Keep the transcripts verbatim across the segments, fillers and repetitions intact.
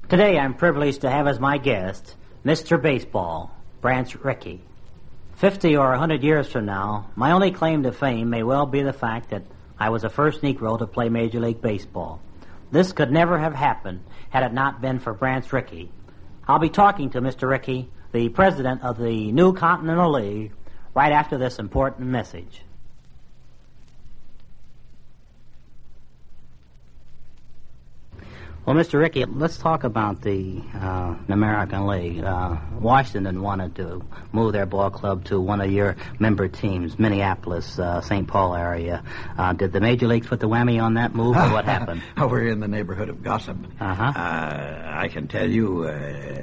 Today I'm privileged to have as my guest Mister Baseball, Branch Rickey. Fifty or a hundred years from now, my only claim to fame may well be the fact that I was the first Negro to play Major League Baseball. This could never have happened had it not been for Branch Rickey. I'll be talking to Mister Rickey, the president of the new Continental League, right after this important message. Well, Mister Rickey, let's talk about the uh, American League. Uh, Washington wanted to move their ball club to one of your member teams, Minneapolis, uh, Saint Paul area. Uh, did the Major Leagues put the whammy on that move, or what happened? Oh, we're in the neighborhood of gossip. Uh-huh. Uh, I can tell you uh,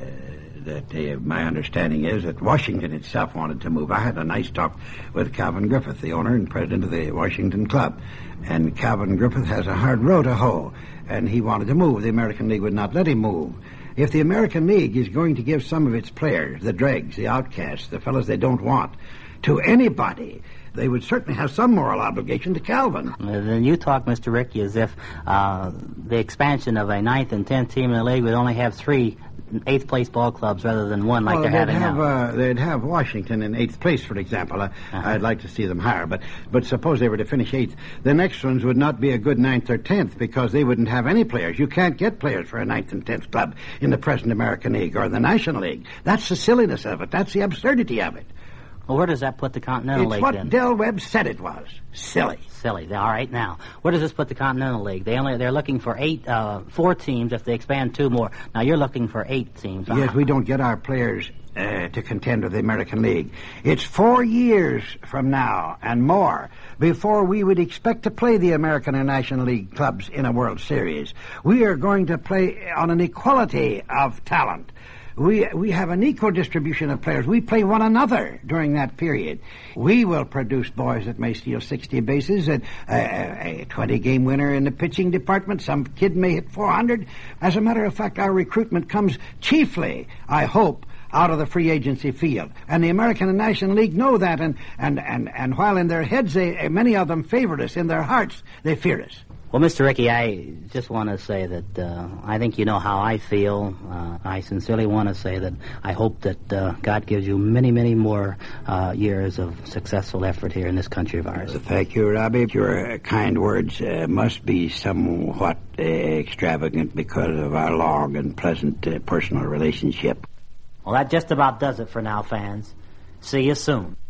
that uh, my understanding is that Washington itself wanted to move. I had a nice talk with Calvin Griffith, the owner and president of the Washington Club. And Calvin Griffith has a hard row to hoe, and he wanted to move. The American League would not let him move. If the American League is going to give some of its players, the dregs, the outcasts, the fellows they don't want, to anybody, they would certainly have some moral obligation to Calvin. Then you talk, Mister Rickey, as if uh, the expansion of a ninth and tenth team in the league would only have three eighth place ball clubs rather than one like well, they're having have, now. Uh, they'd have Washington in eighth place, for example. Uh, uh-huh. I'd like to see them higher, but but suppose they were to finish eighth. The next ones would not be a good ninth or tenth because they wouldn't have any players. You can't get players for a ninth and tenth club in the present American League or the National League. That's the silliness of it. That's the absurdity of it. Well, where does that put the Continental it's League what then? Del Webb said it was. Silly. Silly. All right, now, where does this put the Continental League? They only they're looking for eight, uh, four teams if they expand two more. Now you're looking for eight teams. Yes, uh-huh. we don't get our players uh, to contend with the American League. It's four years from now and more before we would expect to play the American and National League clubs in a World Series. We are going to play on an equality of talent. We we have an equal distribution of players. We play one another during that period. We will produce boys that may steal sixty bases, and uh, a twenty-game winner in the pitching department. Some kid may hit four hundred. As a matter of fact, our recruitment comes chiefly, I hope, out of the free agency field. And the American and National League know that, and, and, and, and while in their heads, they, many of them favor us, in their hearts, they fear us. Well, Mister Rickey, I just want to say that uh, I think you know how I feel. Uh, I sincerely want to say that I hope that uh, God gives you many, many more uh, years of successful effort here in this country of ours. Well, thank you, Robbie. Your kind words uh, must be somewhat uh, extravagant because of our long and pleasant uh, personal relationship. Well, that just about does it for now, fans. See you soon.